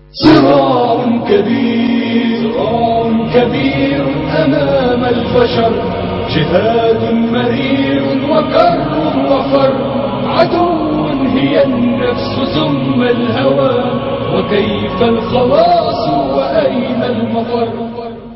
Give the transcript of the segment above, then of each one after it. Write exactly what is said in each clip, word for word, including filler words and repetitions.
صراع كبير صراع كبير أمام البشر، جهاد مرير وكر وفر، عدو هي النفس ثم الهوى، وكيف الخلاص وأين المفر.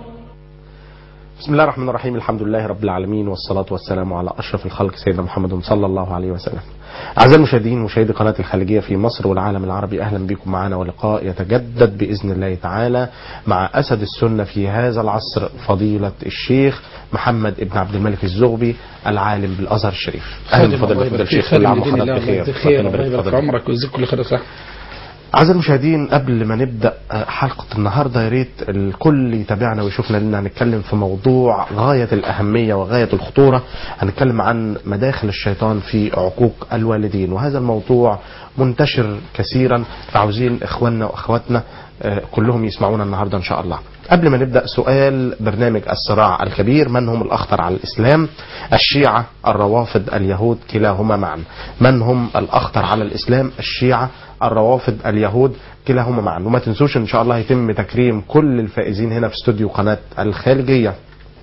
بسم الله الرحمن الرحيم. الحمد لله رب العالمين، والصلاة والسلام على أشرف الخلق سيدنا محمد صلى الله عليه وسلم. أعزائي المشاهدين مشاهدي قناة الخليجية في مصر والعالم العربي، أهلا بكم معنا ولقاء يتجدد بإذن الله تعالى مع أسد السنة في هذا العصر، فضيلة الشيخ محمد ابن عبد الملك الزغبي العالم بالأزهر الشريف. أهلا بفضيلة الشيخ، كل عام وحضرتك بخير. الله يبارك عمرك ويجزيك كل خير. صح. أعزائي المشاهدين، قبل ما نبدأ حلقة النهاردة يا ريت الكل يتابعنا ويشوفنا، لأن هنتكلم في موضوع غاية الأهمية وغاية الخطورة. هنتكلم عن مداخل الشيطان في عقوق الوالدين، وهذا الموضوع منتشر كثيرا، فعاوزين إخواننا وأخواتنا كلهم يسمعونا النهاردة إن شاء الله. قبل ما نبدأ، سؤال برنامج الصراع الكبير: من هم الأخطر على الإسلام؟ الشيعة، الروافض، اليهود، كلاهما معا. من هم الأخطر على الإسلام؟ الشيعة، الروافض، اليهود، كلاهما معا. وما تنسوش إن شاء الله يتم تكريم كل الفائزين هنا في استوديو قناة الخليجية،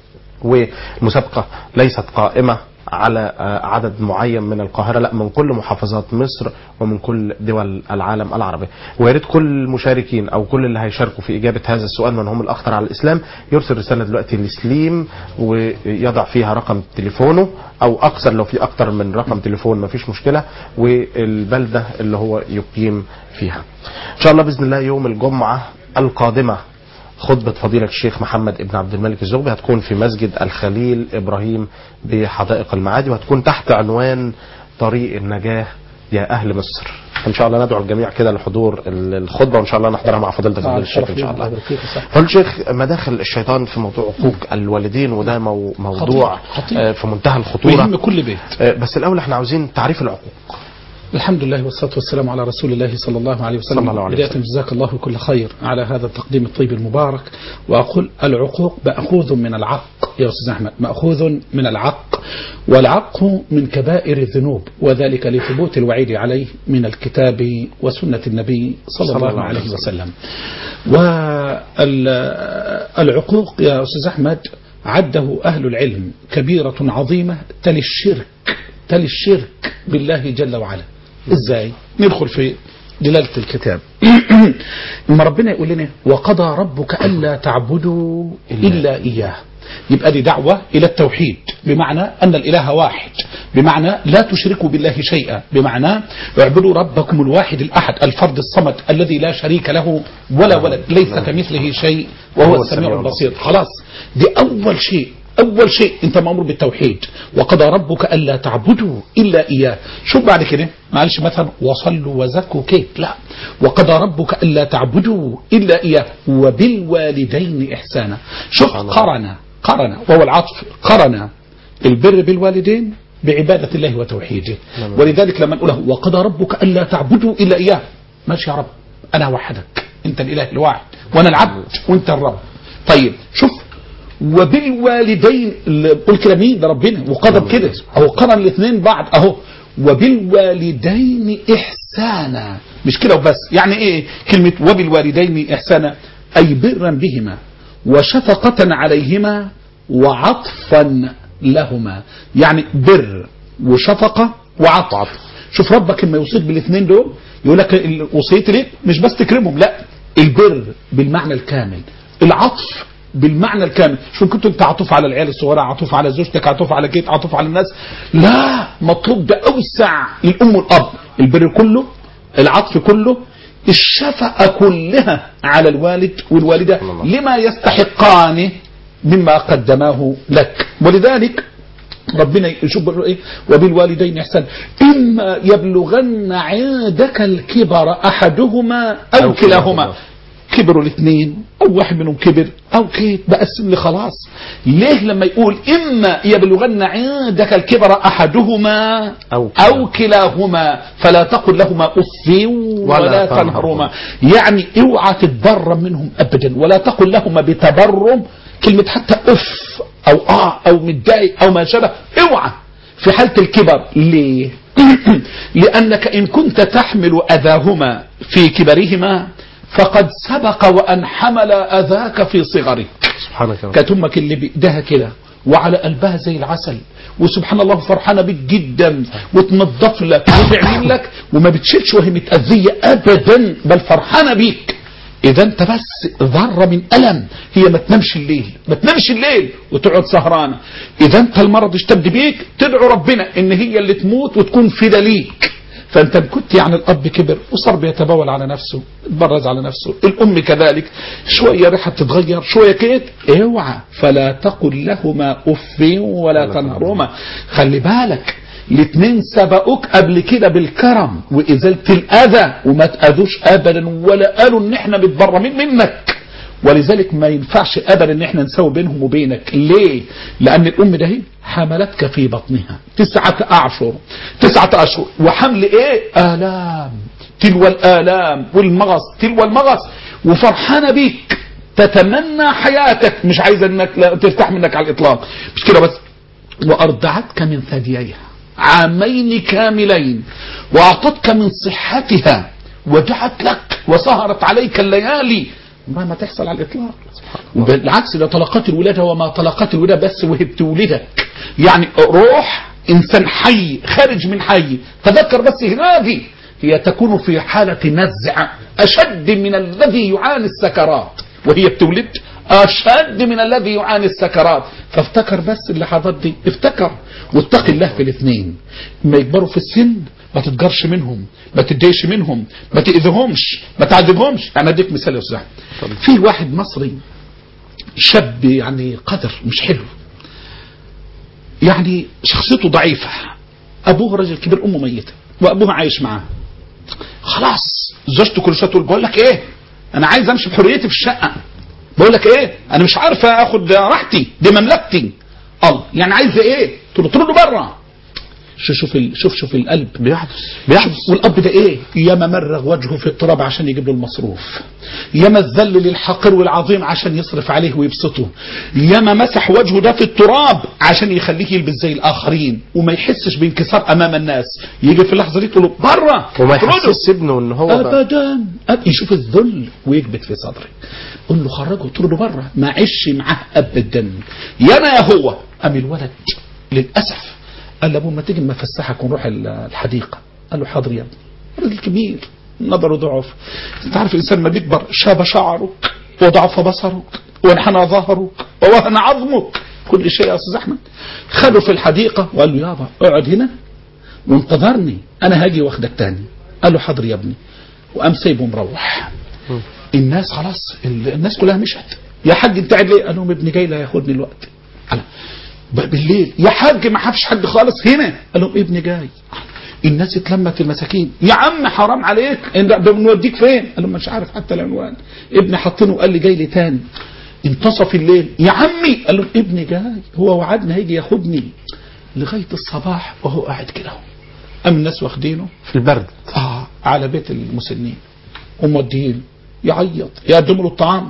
والمسابقة ليست قائمة على عدد معين من القاهرة، لا، من كل محافظات مصر ومن كل دول العالم العربي. ويا ريت كل المشاركين او كل اللي هيشاركوا في اجابة هذا السؤال من هم الاخطر على الاسلام يرسل رسالة دلوقتي لسليم ويضع فيها رقم تليفونه، او اكثر لو في اكثر من رقم تليفون ما فيش مشكلة، والبلدة اللي هو يقيم فيها. ان شاء الله باذن الله يوم الجمعة القادمة خطبة فضيلة الشيخ محمد ابن عبد الملك الزغبي هتكون في مسجد الخليل إبراهيم بحدائق المعادي، وهتكون تحت عنوان طريق النجاة يا أهل مصر. إن شاء الله ندعو الجميع كده لحضور الخطبة، وإن شاء الله نحضرها مع فضيلة فضيلة الشيخ إن شاء الله. فضيلة الشيخ، مداخل الشيطان في موضوع عقوق الوالدين، وده مو موضوع خطير. خطير. في منتهى الخطورة ويهم كل بيت. بس الأول احنا عاوزين تعريف العقوق. الحمد لله والصلاة والسلام على رسول الله صلى الله عليه وسلم. بداية جزاك الله كل خير على هذا التقديم الطيب المبارك. وأقول العقوق مأخوذ من العق يا أستاذ أحمد، مأخوذ من العق، والعق من كبائر الذنوب، وذلك لثبوت الوعيد عليه من الكتاب وسنة النبي صلى الله عليه وسلم. والعقوق يا أستاذ أحمد عده أهل العلم كبيرة عظيمة تلي الشرك تلي الشرك بالله جل وعلا. ازاي؟ ندخل في دلالة الكتاب. لما ربنا يقول لنا وقضى ربك ألا تعبدوا إلا إياه، يبقى دي دعوة إلى التوحيد، بمعنى أن الإله واحد، بمعنى لا تشركوا بالله شيئا، بمعنى اعبدوا ربكم الواحد الأحد الفرد الصمد الذي لا شريك له ولا ولد، ليس كمثله شيء وهو السميع البصير. خلاص، دي أول شيء. أول شيء أنت مأمور بالتوحيد. وقضى ربك ألا تعبدوا إلا إياه. شوف بعد كده، معلش مثلا وصلوا وزكوا كيف، لا، وقضى ربك ألا تعبدوا إلا إياه وبالوالدين إحسانا. شوف قرن قرن وهو العطف، قرن البر بالوالدين بعبادة الله وتوحيده. ولذلك لما نقوله وقضى ربك ألا تعبدوا إلا إياه، ماشي يا رب، أنا وحدك، أنت الإله الواحد وأنا العبد وأنت الرب. طيب شوف، وبالوالدين قل كده مين؟ ده ربنا، وقضى كده اهو، قرن الاثنين بعض اهو، وبالوالدين احسانا. مش كده وبس، يعني ايه كلمه وبالوالدين احسانا؟ اي برا بهما وشفقه عليهما وعطفا لهما، يعني بر وشفقه وعطف. شوف ربك لما يوصيك بالاثنين دول يقول لك وصيتي ليك مش بس تكرمهم، لا، البر بالمعنى الكامل، العطف بالمعنى الكامل. شو كنت انت عطوف على العيال الصغيره، عطوف على زوجتك، عطوف على كيت، عطوف على الناس، لا، مطلوب ده اوسع للام والاب، البر كله، العطف كله، الشفقه كلها على الوالد والوالده لما يستحقان مما قدماه لك. ولذلك ربنا يشوف ايه؟ وبالوالدين احسان اما يبلغن عندك الكبر احدهما او كلاهما. كبروا الاثنين او واحد منهم كبر او كيت بقى السن خلاص. ليه لما يقول اما يبلغن عندك الكبر احدهما او, أو كلاهما فلا تقل لهما اف ولا تنهرهما، يعني اوعى تتبرم منهم ابدا، ولا تقل لهما بتبرم كلمه حتى اف او اه او متضايق او ما شابه، اوعى في حاله الكبر. ليه؟ لانك ان كنت تحمل اذاهما في كبرهما فقد سبق وأن حمل أذاك في صغره. سبحانك رب. كانت أمك اللي بإيدها كده وعلى قلبها زي العسل، وسبحان الله فرحانة بك جدا وتنظف لك وتعمل لك وما بتشيلش وهي متأذية أبدا، بل فرحانة بيك. إذا أنت بس ذرة من ألم، هي ما تنامش الليل ما تنامش الليل وتقعد سهرانة. إذا أنت المرض اشتد بيك تدعو ربنا إن هي اللي تموت وتكون فدا ليك. فأنت كنت يعني الأب كبر وصار بيتبول على نفسه، يتبرز على نفسه، الأم كذلك، شوية ريحة تتغير شوية كيت، اوعى فلا تقل لهما أف ولا تنهرهما. خلي بالك الاثنين سبقوك قبل كده بالكرم وإزالة الأذى وما تأذوش أبدا ولا قالوا إن احنا متبرمين منك. ولذلك ما ينفعش أبدا إن احنا نسوي بينهم وبينك. ليه؟ لأن الأم ده هي حملتك في بطنها تسعة أشهر تسعة أشهر وحمل إيه؟ آلام تلو الآلام والمغص تلو المغص، وفرحانة بيك تتمنى حياتك، مش عايزة إنك ترتاح منك على الإطلاق. مش كده بس، وأرضعتك من ثدييها عامين كاملين وأعطتك من صحتها ودعت لك وسهرت عليك الليالي ما ما تحصل على الإطلاق. بالعكس ده طلقات الولادة وما طلقات الولادة بس وهي بتولدك، يعني روح إنسان حي خارج من حي. تذكر بس هذه هي تكون في حالة نزع أشد من الذي يعاني السكرات وهي بتولد، أشد من الذي يعاني السكرات. فافتكر بس اللحظات دي، افتكر واتق الله في الاثنين. ما يكبروا في السن ما تتجرش منهم، ما تديش منهم، ما تأذيهمش، ما تعذبهمش. انا اديك مثال يا استاذ. في واحد مصري شاب يعني قدر مش حلو، يعني شخصيته ضعيفة، ابوه راجل كبير امه ميتة وابوه عايش معاه. خلاص زوجته كل شويه تقول بقول لك ايه انا عايز امشي بحريتي في الشقة، بقول لك ايه انا مش عارفه اخد راحتي دي مملكتي. الله يعني عايز ايه؟ تقول له طرده بره. شوف شوف شوف شوف القلب بيحدث بيحدث. والاب ده ايه؟ ياما مرغ وجهه في التراب عشان يجيب له المصروف، ياما الذل للحقير والعظيم عشان يصرف عليه ويبسطه، ياما مسح وجهه ده في التراب عشان يخليه يلبس زي الاخرين وما يحسش بانكسار امام الناس. يجي في اللحظه دي تقول له بره وما يحسسش ابنه ان هو ابدا، يشوف الذل ويكبت في صدره. قول له خرجه طرده بره ما عيش معاه ابدا. يا انا يا هو. ام الولد للاسف قال لابوه ما تيجي ما افسحك ونروح الحديقه. قال له حاضر يا ابني. راجل كبير نظره ضعف. انت عارف الانسان ما بيكبر شاب شعرك وضعف بصرك وانحنى ظهرك ووهن عظمك كل شيء يا استاذ احمد. خده في الحديقه وقال له يابا اقعد هنا وانتظرني انا هاجي واخدك تاني. قال له حاضر يا ابني. وقام سايبه مروح. الناس خلاص الناس كلها مشت. يا حاج انت قاعد ليه؟ قال لهم ابني جاي لا ياخدني الوقت. قال بالليل يا حاج ما حدش حد خالص هنا. قال لهم ابني جاي. الناس اتلمت المساكين. يا عم حرام عليك بنوديك فين؟ قال لهم مش عارف حتى العنوان. ابني حاطينه وقال لي جاي لي تاني. انتصف الليل يا عمي. قال لهم ابني جاي هو وعدنا هيجي ياخدني. لغايه الصباح وهو قاعد كده. قام الناس واخدينه في البرد اه على بيت المسنين وموديين يعيط يقدموا له الطعام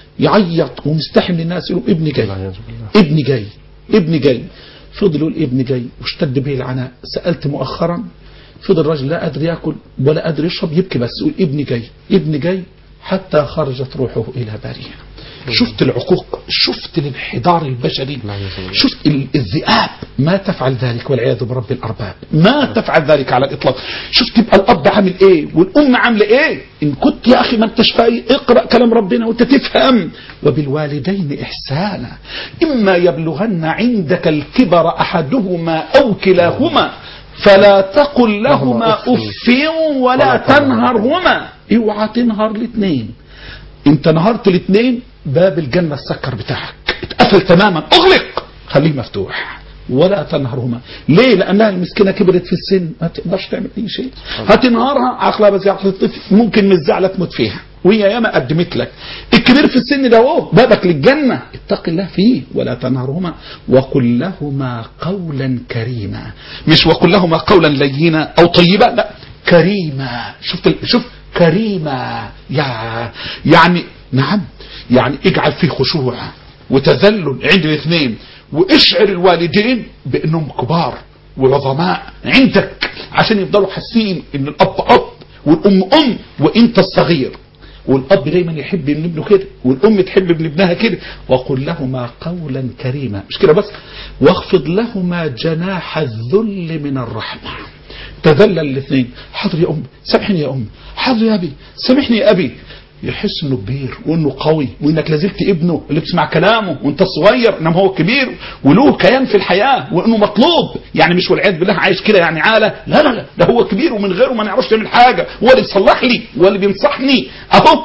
يعيط ومستحي من الناس. يقولوا ابني جاي ابني جاي ابني جاي. فضل يقول ابني جاي واشتد به العناء. سألت مؤخرا فضل الرجل لا قادر ياكل ولا قادر يشرب يبكي بس يقول ابني جاي ابني جاي حتى خرجت روحه الى بارئها. شفت العقوق، شفت الانحدار البشري، شفت الذئاب ما تفعل ذلك والعياذ برب الارباب ما تفعل ذلك على الاطلاق. شفت يبقى الاب عامل ايه والام عامله ايه. ان كنت يا اخي ما انتش فاهم اقرا كلام ربنا وانت تفهم. وبالوالدين احسانا اما يبلغن عندك الكبر احدهما او كلاهما فلا تقل لهما اف ولا تنهرهما. اوعى تنهر الاثنين. انت نهرت الاثنين باب الجنة السكر بتاعك اتقفل تماما. اغلق خليه مفتوح. ولا تنهرهما. ليه؟ لانها المسكينة كبرت في السن ما تقدرش تعمل اي شيء. هتنهارها عقلها بس عقل الطفل ممكن من الزعلة تموت فيها وهي ياما قدمت لك. الكبير في السن ده اهو بابك للجنة اتق الله فيه. ولا تنهرهما وقل لهما قولا كريما. مش وقل لهما قولا لينا او طيبا لا كريما. شفت شوف كريمة يا يعني نعم يعني اجعل فيه خشوع وتذلل عند الاثنين واشعر الوالدين بانهم كبار وعظماء عندك عشان يفضلوا حاسين ان الاب اب والام ام وانت الصغير. والاب دايما يحب من ابنه كده، والام تحب من ابنها كده. وقل لهما قولا كريما، مش كده بس، واخفض لهما جناح الذل من الرحمه. تذلل الاثنين، حاضر يا ام سامحني يا ام، حاضر يا ابي سامحني يا ابي. يحس انه كبير وانه قوي وانك لازلت ابنه اللي بتسمع كلامه وانت صغير، انما هو كبير وله كيان في الحياه وانه مطلوب. يعني مش والعياذ بالله عايش كده يعني عاله، لا لا لا، ده هو كبير ومن غيره ما نعرفش نعمل حاجه، هو اللي بيصلح لي واللي بينصحني اهو.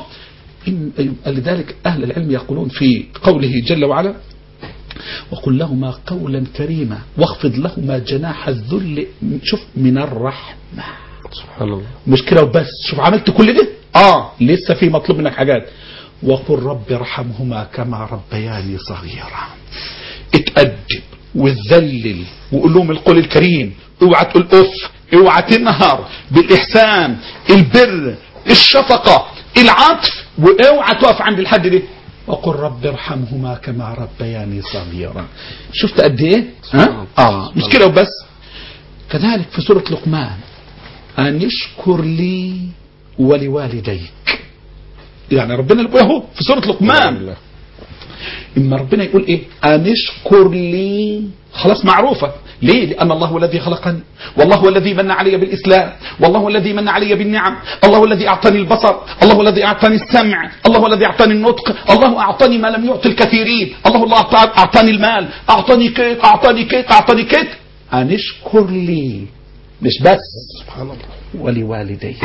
لذلك اهل العلم يقولون في قوله جل وعلا وقل لهما قولا كريما واخفض لهما جناح الذل، شوف، من الرحمه. سبحان الله. مش كده وبس، شوف عملت كل ده، اه لسه في مطلوب منك حاجات. وقل رب ارحمهما كما ربياني صغيرا. اتأدب وتذلل وقول لهم القول الكريم، اوعى تقول اف، اوعى تنهر، بالاحسان، البر، الشفقه، العطف، واوعى تقف عند الحد ده. وقل رب ارحمهما كما ربياني صغيرا. شفت قد ايه؟ ها؟ اه مش كده وبس. كذلك في سوره لقمان ان يشكر لي ولوالديك. يعني ربنا يقول اهو في سوره لقمان، اما ربنا يقول ايه؟ ان اشكر لي، خلاص معروفه. ليه؟ لان الله هو الذي خلقني، والله هو الذي من علي بالاسلام، والله هو الذي من علي بالنعم، الله هو الذي اعطاني البصر، الله هو الذي اعطاني السمع، الله هو الذي اعطاني النطق، الله اعطاني ما لم يعطي الكثيرين، الله الله اعطاني المال، اعطاني كيك اعطاني كيك اعطاني كيك. ان اشكر لي، مش بس، سبحان الله، ولوالديك.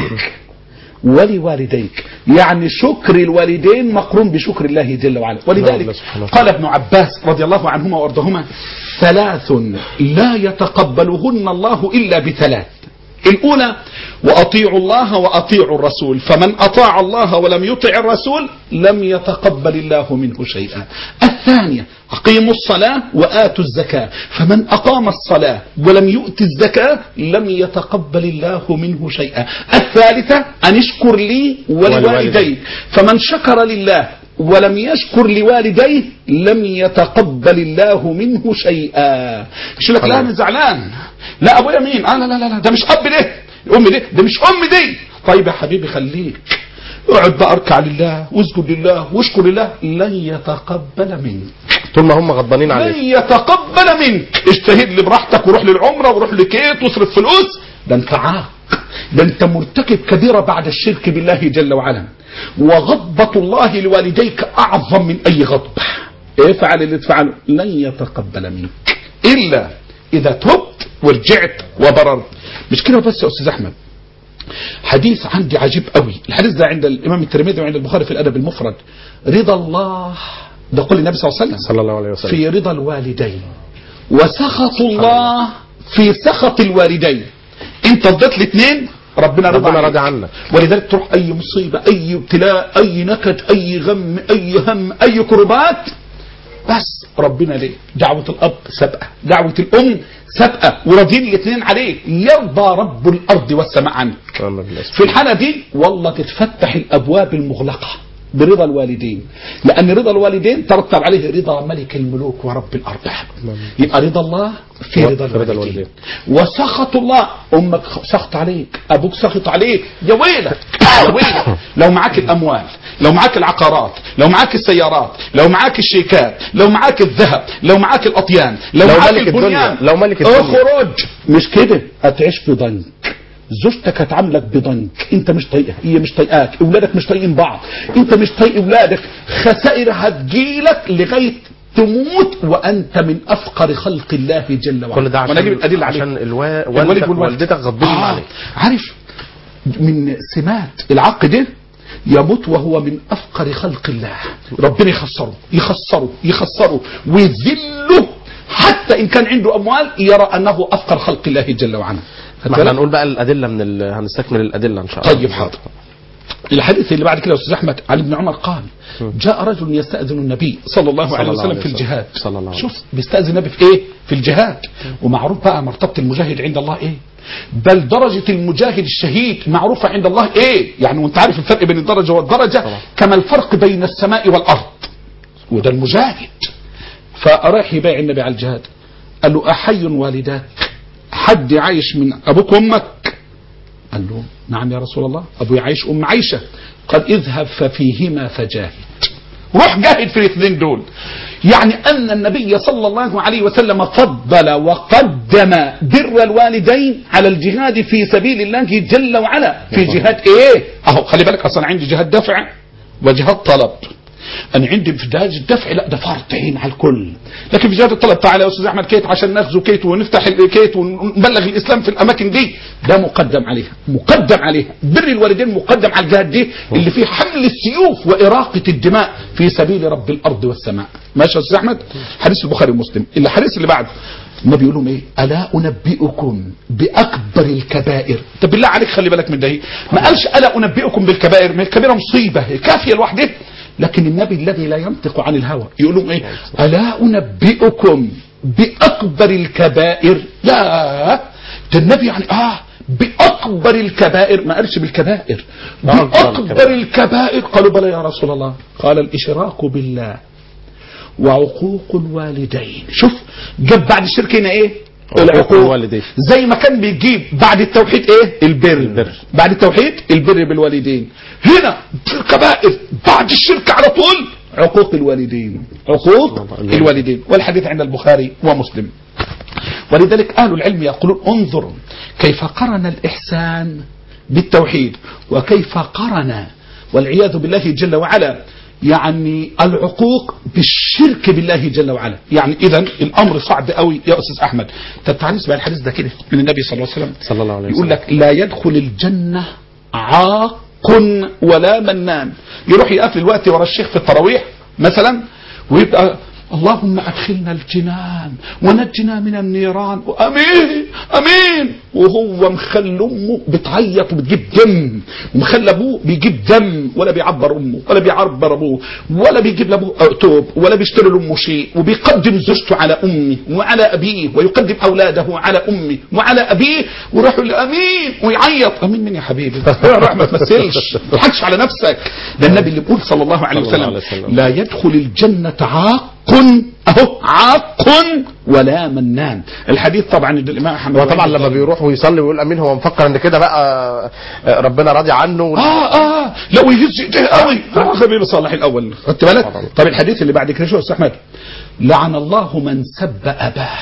ولوالديك يعني شكر الوالدين مقرون بشكر الله جل وعلا. ولذلك قال ابن عباس رضي الله عنهما وارضاهما ثلاث لا يتقبلهن الله إلا بثلاث. الأولى وأطيعوا الله وأطيعوا الرسول، فمن أطاع الله ولم يطع الرسول لم يتقبل الله منه شيئا. الثانية أقيموا الصلاة وآتوا الزكاة، فمن أقام الصلاة ولم يؤت الزكاة لم يتقبل الله منه شيئا. الثالثة أن اشكر لي ولوالديك، فمن شكر لله ولم يشكر لوالديه لم يتقبل الله منه شيئا. مش لك لا انا زعلان، لا ابويا مين، اه لا لا لا ده مش اب ده، ام ده ده مش ام دي. طيب يا حبيبي خليك اقعد بقى اركع لله واسجد لله واشكر لله، لن يتقبل منك طول ما هم غضبانين عليك، لن يتقبل منك. اجتهد لي براحتك وروح للعمره وروح لكيت واصرف فلوس، ده انت عاق، ده انت مرتكب كبيره بعد الشرك بالله جل وعلا. وغضبة الله لوالديك أعظم من أي غضبة. افعل اللي تفعله لن يتقبل منك إلا إذا تبت ورجعت وبررت. مش كده بس يا أستاذ أحمد، حديث عندي عجيب قوي. الحديث ده عند الإمام الترمذي وعند البخاري في الأدب المفرد. رضا الله، ده قول النبي صلى الله عليه وسلم صلى الله عليه وسلم، في رضا الوالدين، وسخط الله في سخط الوالدين. انت ضدت الاثنين ربنا ربنا راضي عنك. ولذلك تروح اي مصيبه، اي ابتلاء، اي نكد، اي غم، اي هم، اي كربات، بس ربنا ليه؟ دعوه الاب سابقه، دعوه الام سابقه، وراضين الاثنين عليك. يرضى رب الارض والسماء عنك. في الحاله دي والله تتفتح الابواب المغلقه برضا الوالدين، لأن رضا الوالدين ترتب عليه رضا ملك الملوك ورب الأرباب. يبقى رضا الله في رضا الوالدين. وسخط الله، أمك سخط عليك، أبوك سخط عليك، يا ويلك يا ويلك. لو معاك الأموال، لو معاك العقارات، لو معاك السيارات، لو معاك الشيكات، لو معاك الذهب، لو معاك الأطيان، لو, لو معاك البنيان، لو ملك الدنيا، اخرج. مش كده هتعيش في ضنك. زوجتك هتعاملك بضنك، انت مش طايقها، هي مش طايقاك، اولادك مش طايقين بعض، انت مش طايق اولادك، خسائر هتجيلك لغايه تموت وانت من افقر خلق الله جل وعلا. كل ده عشان عشان الوا... والدك ووالدتك غضبين آه. عليك. عارف من سمات العق ده يموت وهو من افقر خلق الله. ربنا يخسره يخسره يخسره ويذله، حتى ان كان عنده اموال يرى انه افقر خلق الله جل وعلا. ما احنا هنقول بقى الادله من ال... هنستكمل الادله ان شاء الله. طيب حاضر. الحديث اللي بعد كده يا استاذ احمد عن ابن عمر قال جاء رجل يستاذن النبي صلى الله عليه وسلم في الجهاد. شوف بيستاذن النبي في ايه؟ في الجهاد. ومعروف بقى مرتبه المجاهد عند الله ايه؟ بل درجه المجاهد الشهيد معروفه عند الله ايه؟ يعني وانت عارف الفرق بين الدرجه والدرجه كما الفرق بين السماء والارض. وده المجاهد. فراح يبايع النبي على الجهاد، قال له احي والداك؟ حد عايش من ابوك وامك؟ قال له نعم يا رسول الله، أبوي عايش أم عايشة. قال اذهب ففيهما فجاهد، روح جاهد في الاثنين دول. يعني أن النبي صلى الله عليه وسلم فضل وقدم بر الوالدين على الجهاد في سبيل الله جل وعلا. في جهاد ايه؟ اهو خلي بالك، اصلا عندي جهاد دفع وجهاد طلب. انا عندي في جهاد الدفع لا ده فرض عين على الكل، لكن في جهاد الطلب تعالى يا استاذ احمد كيت عشان نغزو كيت ونفتح الكيت ونبلغ الاسلام في الاماكن دي، ده مقدم عليها مقدم عليها. بر الوالدين مقدم على الجهاد دي اللي فيه حمل السيوف واراقه الدماء في سبيل رب الارض والسماء. ماشي يا استاذ احمد؟ حديث البخاري ومسلم. الحديث اللي بعده النبي يقول لهم ايه؟ الا انبئكم باكبر الكبائر. طب بالله عليك خلي بالك من ده، ما قالش الا انبئكم بالكبائر، ما الكبيره مصيبه كافيه لوحدها، لكن النبي الذي لا ينطق عن الهوى يقول لهم ايه؟ الا انبئكم باكبر الكبائر. لا ده النبي يعني اه باكبر الكبائر، ما قالش بالكبائر، باكبر الكبائر. قالوا بلى يا رسول الله. قال الاشراك بالله وعقوق الوالدين. شوف جاب بعد الشرك هنا ايه؟ العقوق الوالدين. زي ما كان بيجيب بعد التوحيد ايه؟ البر, البر. بعد التوحيد البر بالوالدين. هنا في الكبائر بعد الشرك على طول عقوق الوالدين، عقوق الوالدين. والحديث عند البخاري ومسلم. ولذلك اهل العلم يقولون انظر كيف قرن الاحسان بالتوحيد وكيف قرن والعياذ بالله جل وعلا يعني العقوق بالشرك بالله جل وعلا. يعني اذا الامر صعب قوي يا استاذ احمد. طب تعالى نسمع الحديث ده كده من النبي صلى الله عليه وسلم. صلى الله عليه وسلم يقول لك لا يدخل الجنه عاق ولا منان. يروح يقفل الوقت ورا الشيخ في التراويح مثلا ويبقى اللهم ادخلنا الجنان ونجنا من النيران امين امين، وهو مخلي امه بتعيط وبتجيب دم، ومخلي ابوه بيجيب دم، ولا بيعبر امه ولا بيعبر ابوه ولا بيجيب لابوه توب ولا بيشتري لامه شيء، وبيقدم زوجته على امه وعلى ابيه ويقدم اولاده على امه وعلى ابيه، ويروح يقول امين ويعيط. امين مين يا حبيبي؟ روح ما تمثلش، ما تضحكش على نفسك. ده النبي اللي بيقول صلى الله عليه وسلم لا يدخل الجنه عاق اهو عاق ولا منان. الحديث طبعا الامام احمد وطبعا لما بيروح ويصلي ويقول امين هو مفكر ان كده بقى ربنا راضي عنه و... اه اه لو يهز ايديه قوي حبيبي صالح الاول. خدت بالك؟ طب الحديث اللي بعد كده شو يا استاذ احمد؟ لعن الله من سب اباه.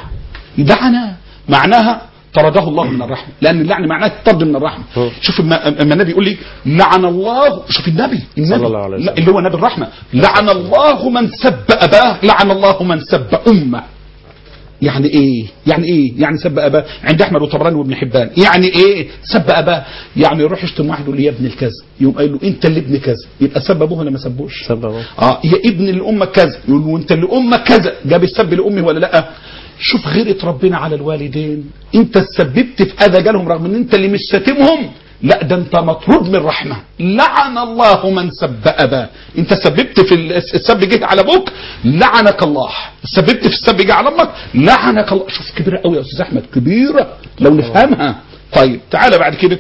لعن معناها طرده الله من الرحمه، لان اللعن معناه الطرد من الرحمه. شوف اما النبي يقول لي لعن الله، شوف النبي النبي اللي هو نبي الرحمه، لعن الله من سب اباه، لعن الله من سب امه. يعني ايه؟ يعني ايه؟ يعني سب اباه عند احمد وطبراني وابن حبان. يعني ايه سب اباه؟ يعني يروح يشتم واحد يقول له يا ابن الكذا، يقوم قايل له انت اللي ابن كذا، يبقى سب ابوه ولا ما سبوش؟ سب ابوه. اه يا ابن لامك كذا، يقول له انت اللي امك كذا، جاب السب لامي ولا لا؟ شوف غيرة ربنا على الوالدين، انت تسببت في اذى جالهم رغم ان انت اللي مش شاتمهم، لا ده انت مطرود من رحمه. لعن الله من سب اباه. انت سببت في السب جه على ابوك لعنك الله، سببت في السب جه على امك لعنك الله. شوف كبيره قوي يا استاذ احمد، كبيره لو نفهمها. طيب تعالى بعد كده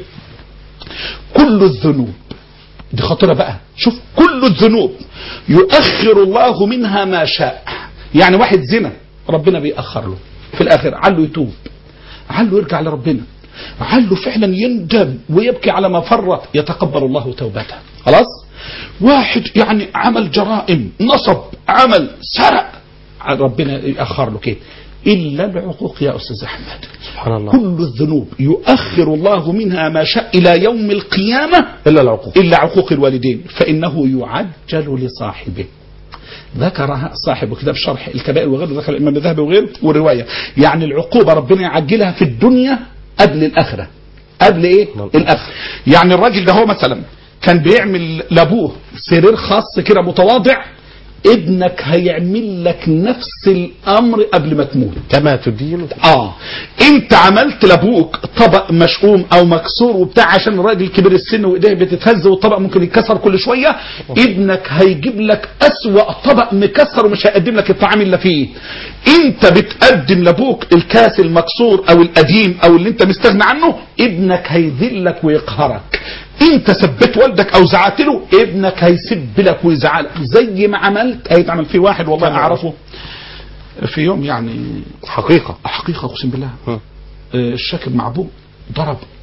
كل الذنوب دي خطيره بقى. شوف كل الذنوب يؤخر الله منها ما شاء. يعني واحد زنا ربنا بيأخر له في الآخر، عله يتوب، عله يرجع لربنا، عله فعلا يندم ويبكي على ما فرط، يتقبل الله توبته. خلاص؟ واحد يعني عمل جرائم، نصب، عمل، سرق، ربنا يأخر له كده. إلا العقوق يا أستاذ أحمد، سبحان الله، كل الذنوب يؤخر الله منها ما شاء إلى يوم القيامة إلا العقوق، إلا عقوق الوالدين، فإنه يعجل لصاحبه. ذكرها صاحب كتاب شرح الكبائر وغيره، ذكر الإمام الذهبي وغيره والرواية. يعني العقوبة ربنا يعجلها في الدنيا قبل الآخرة. قبل إيه؟ الآخرة. يعني الراجل ده هو مثلا كان بيعمل لأبوه سرير خاص كده متواضع، ابنك هيعمل لك نفس الامر قبل ما تموت كما تدين. اه انت عملت لابوك طبق مشؤوم او مكسور وبتاع عشان الراجل كبير السن وايديه بتتهز والطبق ممكن يتكسر كل شويه، ابنك هيجيب لك اسوأ طبق مكسر ومش هيقدم لك الطعام الا فيه. انت بتقدم لابوك الكاس المكسور او القديم او اللي انت مستغني عنه، ابنك هيذلك ويقهرك. انت سبت والدك او زعلت له، ابنك هيسب لك ويزعلك زي ما عملت. هيتعمل في واحد والله اعرفه في يوم، يعني حقيقه حقيقه اقسم بالله، الشاكب مع ابوه ضرب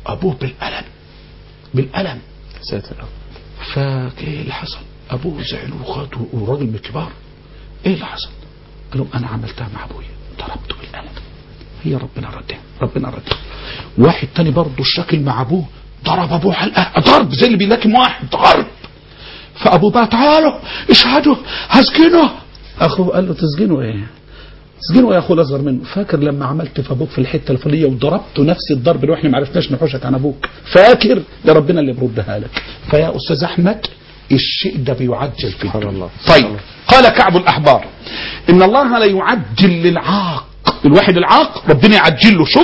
ابوه بالالم بالالم. ساتر. فايه اللي حصل؟ ابوه زعل وخاط وراجل من الكبار. ايه اللي حصل؟ قال لهم انا عملتها مع ابويا، ضربته بالقلم. هي ربنا ردها ربنا ردها. واحد تاني برضه الشكل مع ابوه، ضرب ابوه حلقه ضرب زي اللي بيلاكم واحد ضرب. فابوه بقى تعالوا اشهدوا هسجنه. اخوه قال له تسجنه ايه؟ تسجنه يا اخو الاصغر منه. فاكر لما عملت في ابوك في الحته الفلانيه وضربته نفس الضرب اللي احنا ما عرفناش نحوشك عن ابوك؟ فاكر؟ ده ربنا اللي بيردها لك. فيا استاذ احمد الشيء ده بيعجل في الدنيا. طيب قال كعب الأحبار إن الله لا يعجل للعاق، الواحد العاق ربنا يعجل له. شوف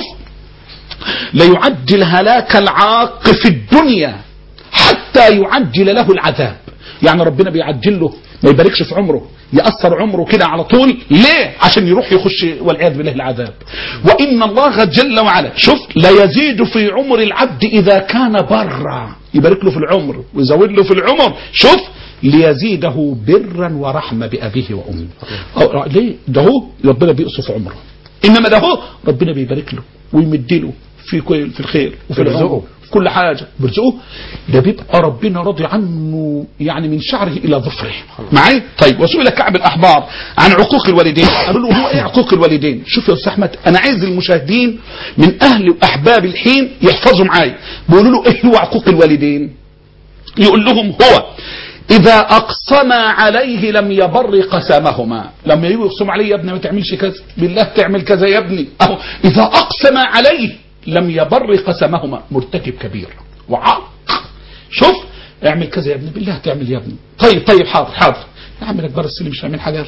لا يعجل هلاك العاق في الدنيا حتى يعجل له العذاب. يعني ربنا بيعجل له ما يباركش في عمره، يأثر عمره كده على طول. ليه؟ عشان يروح يخش والعياذ بالله العذاب. وإن الله جل وعلا شوف لا يزيد في عمر العبد إذا كان برا، يبارك له في العمر ويزود له في العمر. شوف ليزيده برا ورحمة بأبيه وأمه. ليه؟ ده هو ربنا بيقصف عمره، إنما ده هو ربنا بيبارك له ويمد له في في الخير وفي العمر كل حاجة برزقه. ده بيبقى ربنا راضي عنه يعني من شعره إلى ظفره. معي؟ طيب وسئل كعب الأحبار عن عقوق الوالدين. قالوا له هو إيه عقوق الوالدين؟ شوف يا أستاذ أحمد أنا عايز المشاهدين من أهل وأحباب الحين يحفظوا معي. بيقولوا له إيه هو عقوق الوالدين؟ يقول لهم هو إذا أقسم عليه لم يبر قسمهما. لما يجوا يقسم عليه يا ابني ما تعملش كذا، بالله تعمل كذا يا ابني، أهو إذا أقسم عليه لم يبر قسمهما، مرتكب كبير وعاق. شوف اعمل كذا يا ابني، بالله تعمل يا ابني، طيب طيب حاضر حاضر يا عم اكبر السن مش هعمل حاجه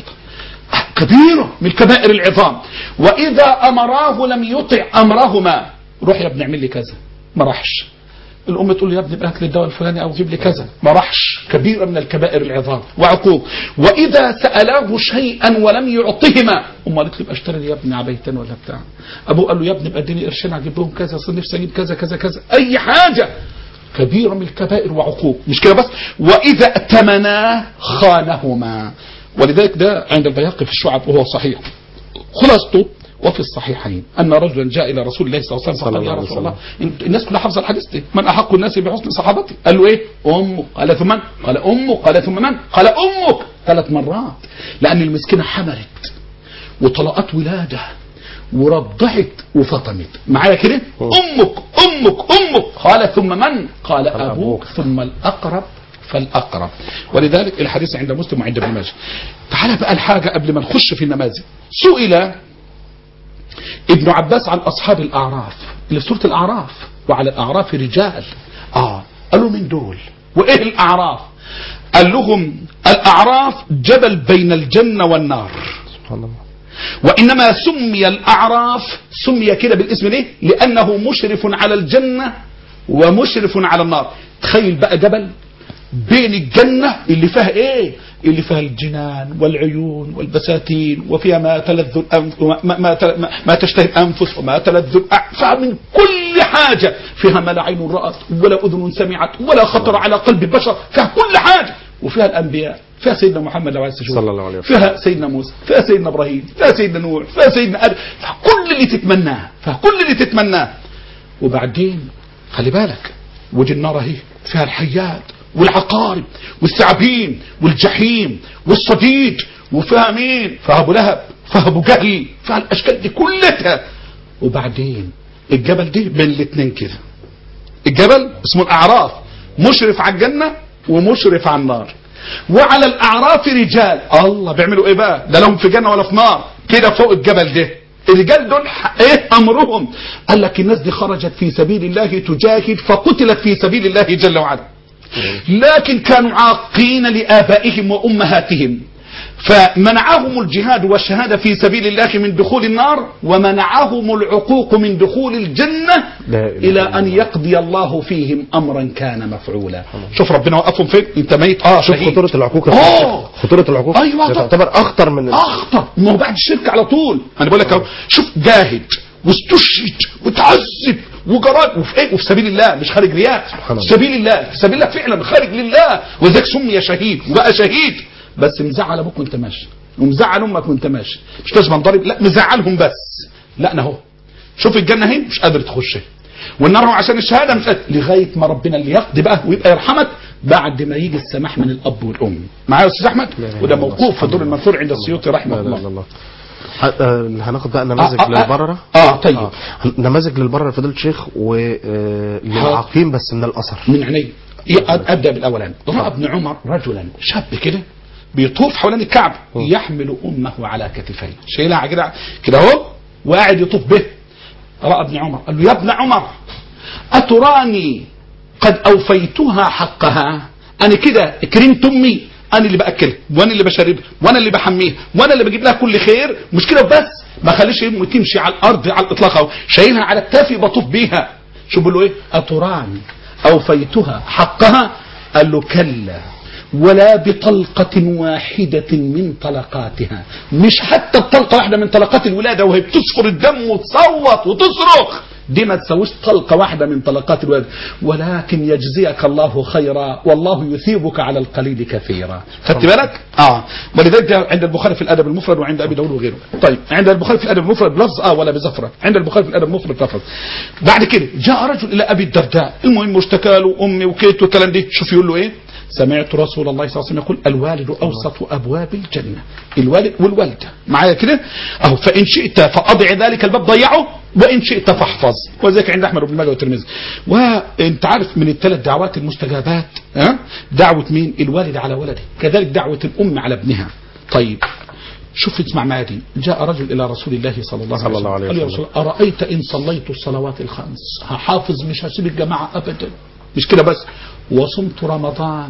كبيره من الكبائر العظام. واذا امراه لم يطع امرهما، روح يا ابني اعمل لي كذا، ما راحش. الام تقول له يا ابني هات لي الدواء الفلاني او جيب لي كذا، ما راحش. كبيره من الكبائر العظام وعقوق. واذا سالاه شيئا ولم يعطهما، ام قالت له اشتري لي يا ابني عبيتين ولا بتاع. ابوه قال له يا ابني ابقى اديني قرشين اجيب لهم كذا، اصل نفسي اجيب كذا كذا كذا، اي حاجه. كبيره من الكبائر وعقوق. مش كده بس، واذا ائتمناه خانهما. ولذلك ده عند البيهقي في الشعب وهو صحيح. خلاصته وفي الصحيحين أن رجلا جاء إلى رسول الله صلى الله عليه وسلم فقال يا رسول الله الناس كلها حافظة الحديث ده، من أحق الناس بحسن صحابتي؟ قال له إيه؟ أمك. قال ثم من؟ قال أمك. قال ثم من؟ قال أمك. ثلاث مرات. لأن المسكينة حملت وطلقت ولادة ورضعت وفطمت. معايا كده؟ أمك أمك أمك. قال ثم من؟ قال أبوك. ثم الأقرب فالأقرب. ولذلك الحديث عند مسلم وعند ابن ماجه. تعال بقى الحاجة قبل ما نخش في النماذج. سئل ابن عباس عن أصحاب الأعراف اللي في سورة الأعراف، وعلى الأعراف رجال. آه قالوا من دول وإيه الأعراف؟ قال لهم الأعراف جبل بين الجنة والنار. سبحان الله. وإنما سمي الأعراف سمي كده بالاسم ليه؟ لأنه مشرف على الجنة ومشرف على النار. تخيل بقى جبل بين الجنة اللي فيها ايه؟ اللي فيها الجنان والعيون والبساتين، وفيها ما تلذ الأنف ما, ما, ما تشتهي الأنفس وما تلذ الأعين، من كل حاجة فيها ما لا عين رأت ولا أذن سمعت ولا خطر على قلب البشر، فيها كل حاجة. وفيها الأنبياء، فيها سيدنا محمد لو عايز تشوف، صلى الله عليه وسلم، فيها سيدنا موسى، فيها سيدنا إبراهيم، فيها سيدنا نوح، فيها سيدنا آدم، فيها كل اللي تتمناه، فيها كل اللي تتمناه. وبعدين خلي بالك وجه النار اهي فيها الحيات والعقارب والثعابين والجحيم والصديد، وفيها مين؟ فيها ابو لهب، فيها ابو جهل، فيها الاشكال دي كلها. وبعدين الجبل ده بين الاثنين كده، الجبل اسمه الاعراف، مشرف على الجنه ومشرف على النار. وعلى الاعراف رجال، الله بيعملوا ايه بقى؟ ده لهم في جنه ولا في نار كده فوق الجبل ده. الرجال دول ايه امرهم؟ قال لك الناس دي خرجت في سبيل الله تجاهد فقتلت في سبيل الله جل وعلا، لكن كانوا عاقين لآبائهم وأمهاتهم، فمنعهم الجهاد والشهادة في سبيل الله من دخول النار، ومنعهم العقوق من دخول الجنة إلى أن يقضي الله فيهم أمرا كان مفعولا. شوف ربنا وقفهم فين؟ انت ميت. اه شوف خطورة العقوق. اه خطورة العقوق ايوه تعتبر أخطر من أخطر. ما هو بعد الشرك على طول. أنا بقول لك شوف جاهد واستشهد وتعذب وجراد وفي ايه؟ وفي سبيل الله، مش خارج رياء، في سبيل الله، في سبيل الله فعلا خارج لله، وذاك سمي شهيد وبقى شهيد. بس مزعل ابوك وانت ماشي، ومزعل امك وانت ماشي، مش لازم ضارب، لا مزعلهم بس. لا انا اهو شوف الجنه اهي مش قادر تخشها، والنار هو عشان الشهاده مش لغايه ما ربنا اللي يقضي بقى ويبقى يرحمك بعد ما يجي السماح من الاب والام. معايا يا استاذ احمد؟ وده موقوف في الدور المنثور عند السيوطي رحمه الله. الله. هناخد بقى نماذج آه للبرره. اه طيب آه. نماذج للبرره فضيله الشيخ وللعقيم بس من الاثر. من عيني ابدا بالاولاني. راى ابن عمر رجلا شاب كده بيطوف حوالين الكعبه يحمل امه على كتفيه، شايلها كده كده اهو وقاعد يطوف به. راى ابن عمر قال له يا ابن عمر اتراني قد اوفيتها حقها؟ انا كده كرمت امي، انا اللي باكلها وانا اللي بشربها وانا اللي بحميها وانا اللي بجيب لها كل خير، مش كده وبس، ما خليش امي تمشي على الارض على الاطلاق اهو، شايلها على كتافي بطوف بيها. شو بيقول له ايه؟ اتراني اوفيتها حقها؟ قال له كلا ولا بطلقة واحدة من طلقاتها، مش حتى بطلقة واحدة من طلقات الولادة وهي بتصفر الدم وتصوت وتصرخ، دي ما تسويش طلقة واحدة من طلقات الولادة، ولكن يجزيك الله خيرا والله يثيبك على القليل كثيرا. خدت بالك؟ اه ولذلك عند البخاري في الادب المفرد وعند ابي داود وغيره. طيب عند البخاري في الادب المفرد بلفظ اه ولا بزفرة، عند البخاري في الادب المفرد لفظ. بعد كده جاء رجل الى ابي الدرداء، المهم اشتكى له امي وكيت والكلام دي، شوف يقول له ايه؟ سمعت رسول الله صلى الله عليه وسلم يقول الوالد اوسط ابواب الجنه، الوالد والوالده. معايا كده اهو، فان شئت فاضع ذلك الباب ضيعه وان شئت فاحفظ، وذلك عند احمد بن ماجه والترمذي. وانت عارف من الثلاث دعوات المستجابات ها دعوه مين؟ الوالد على ولده، كذلك دعوه الام على ابنها. طيب شوف اسمع معايا دي، جاء رجل الى رسول الله صلى الله عليه وسلم قال يا رسول الله ارايت ان صليت الصلوات الخمس، هحافظ مش هسيب الجماعه ابدا، مش كده بس، وصمت رمضان